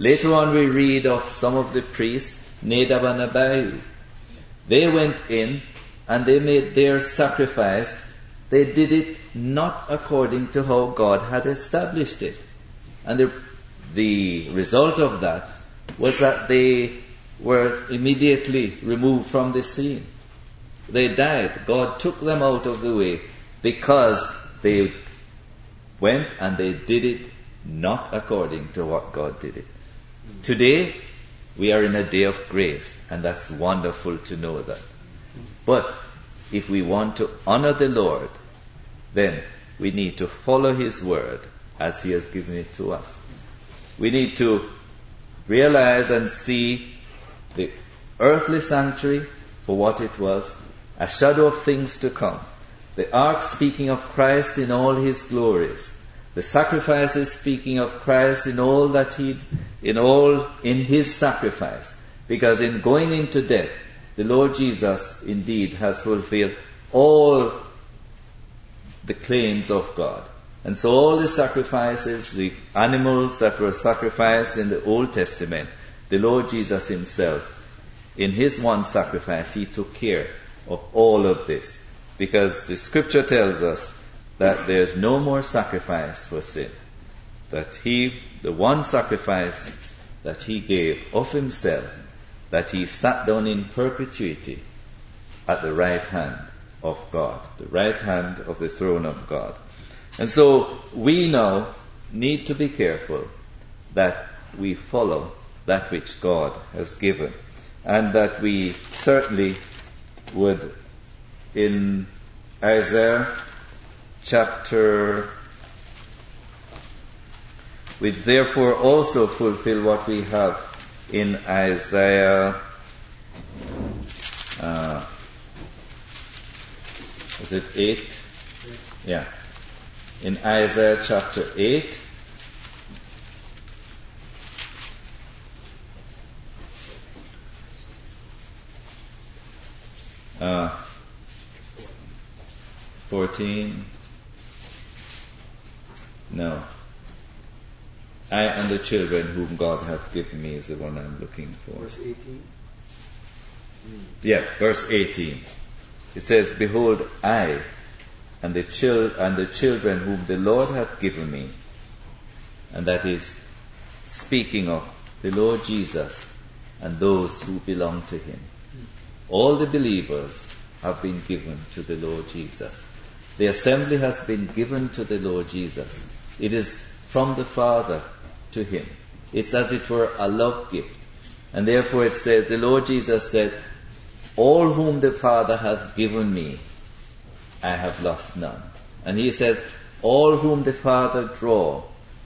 Later on we read of some of the priests, Nadab and Abihu. They went in and they made their sacrifice. They did it not according to how God had established it. And the result of that was that they were immediately removed from the scene. They died. God took them out of the way because they went and they did it not according to what God did it. Today, we are in a day of grace, and that's wonderful to know that. But if we want to honor the Lord, then we need to follow His word as He has given it to us. We need to realize and see the earthly sanctuary for what it was, a shadow of things to come. The ark speaking of Christ in all His glories. The sacrifices speaking of Christ in all that in His sacrifice. Because in going into death, the Lord Jesus indeed has fulfilled all the claims of God. And so all the sacrifices, the animals that were sacrificed in the Old Testament, the Lord Jesus Himself, in His one sacrifice, He took care of all of this. Because the Scripture tells us that there's no more sacrifice for sin. That He, the one sacrifice that He gave of Himself, that He sat down in perpetuity at the right hand of God, the right hand of the throne of God. And so we now need to be careful that we follow that which God has given, and that we certainly would, in Isaiah chapter, we therefore also fulfill what we have in Isaiah, is it 8? Yeah. In Isaiah chapter 8, uh, 14. No. I and the children whom God hath given me is the one I'm looking for. Verse 18? Yeah, verse 18. It says, Behold, I and the children whom the Lord hath given me. And that is speaking of the Lord Jesus and those who belong to Him. All the believers have been given to the Lord Jesus. The assembly has been given to the Lord Jesus. It is from the Father to Him. It's as it were a love gift. And therefore it says, the Lord Jesus said, All whom the Father hath given me, I have lost none. And He says, All whom the Father draw,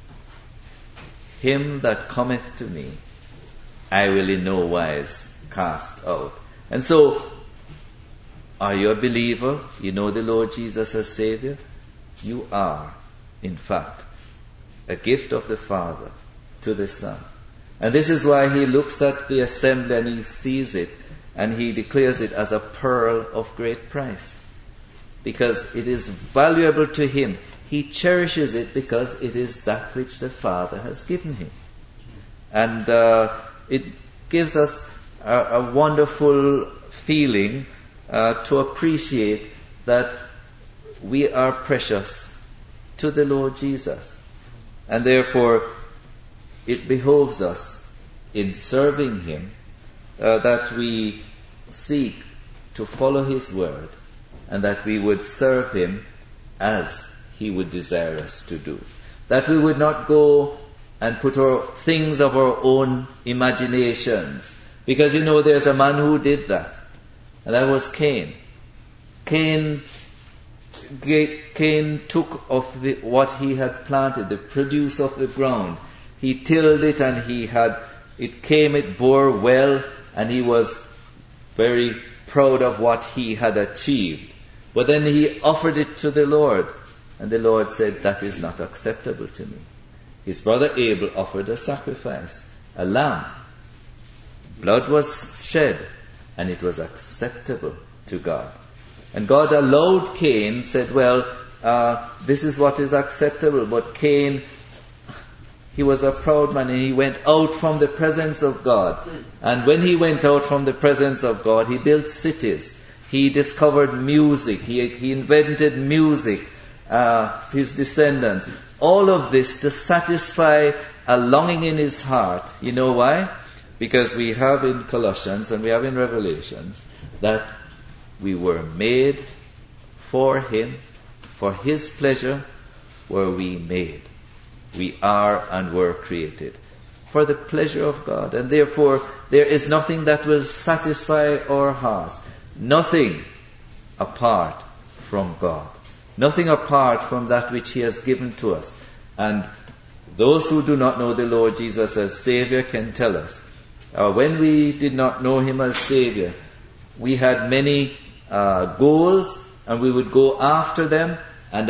him that cometh to me, I will in no wise cast out. And so, are you a believer? You know the Lord Jesus as Savior? You are, in fact, a gift of the Father to the Son. And this is why He looks at the assembly and He sees it and He declares it as a pearl of great price. Because it is valuable to Him. He cherishes it because it is that which the Father has given Him. And it gives us a wonderful feeling to appreciate that we are precious to the Lord Jesus. And therefore, it behoves us in serving Him that we seek to follow His word and that we would serve Him as He would desire us to do. That we would not go and put our things of our own imaginations. Because there's a man who did that. And that was Cain. Cain took of what he had planted, the produce of the ground. He tilled it and it bore well, and he was very proud of what he had achieved. But then he offered it to the Lord, and the Lord said, that is not acceptable to me. His brother Abel offered a sacrifice, a lamb. Blood was shed, and it was acceptable to God. And God allowed Cain, said, this is what is acceptable. But Cain, he was a proud man, and he went out from the presence of God. And when he went out from the presence of God, he built cities. He discovered music. He invented music. His descendants. All of this to satisfy a longing in his heart. You know why? Because we have in Colossians and we have in Revelations that we were made for him, for his pleasure were we made. We are and were created for the pleasure of God. And therefore, there is nothing that will satisfy our hearts. Nothing apart from God. Nothing apart from that which he has given to us. And those who do not know the Lord Jesus as Savior can tell us. When we did not know him as Savior, we had many goals, and we would go after them. And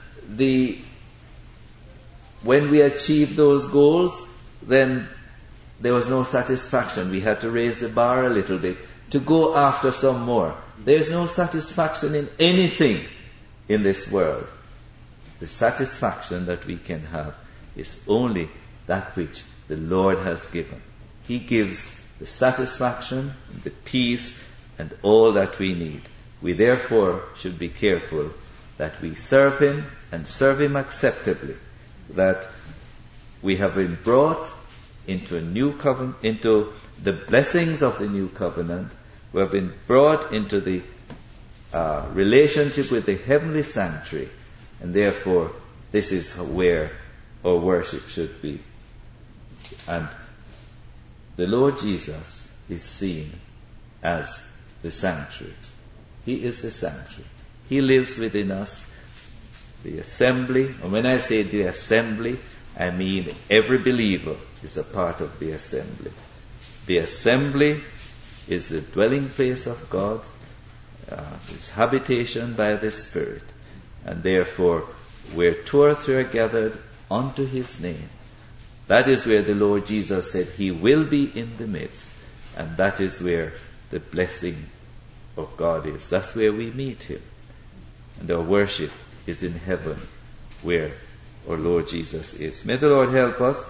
when we achieved those goals, then there was no satisfaction. We had to raise the bar a little bit to go after some more. There is no satisfaction in anything in this world. The satisfaction that we can have is only that which the Lord has given. He gives the satisfaction, the peace, and all that we need. We therefore should be careful that we serve him and serve him acceptably. That we have been brought into a new covenant, into the blessings of the new covenant. We have been brought into the relationship with the heavenly sanctuary, and therefore this is where our worship should be. And the Lord Jesus is seen as the sanctuary. He is the sanctuary. He lives within us. The assembly, and when I say the assembly, I mean every believer is a part of the assembly. The assembly is the dwelling place of God, his habitation by the Spirit. And therefore, where two or three are gathered unto his name, that is where the Lord Jesus said he will be in the midst. And that is where the blessing of God is. That's where we meet him. And our worship is in heaven, where our Lord Jesus is. May the Lord help us.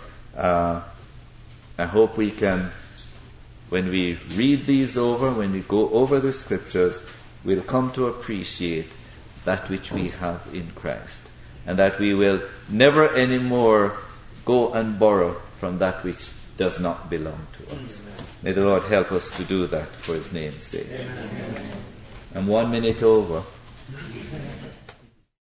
I hope we can, when we read these over, when we go over the scriptures, we'll come to appreciate that which we have in Christ. And that we will never anymore go and borrow from that which does not belong to us. Amen. May the Lord help us to do that for his name's sake. Amen. I'm 1 minute over.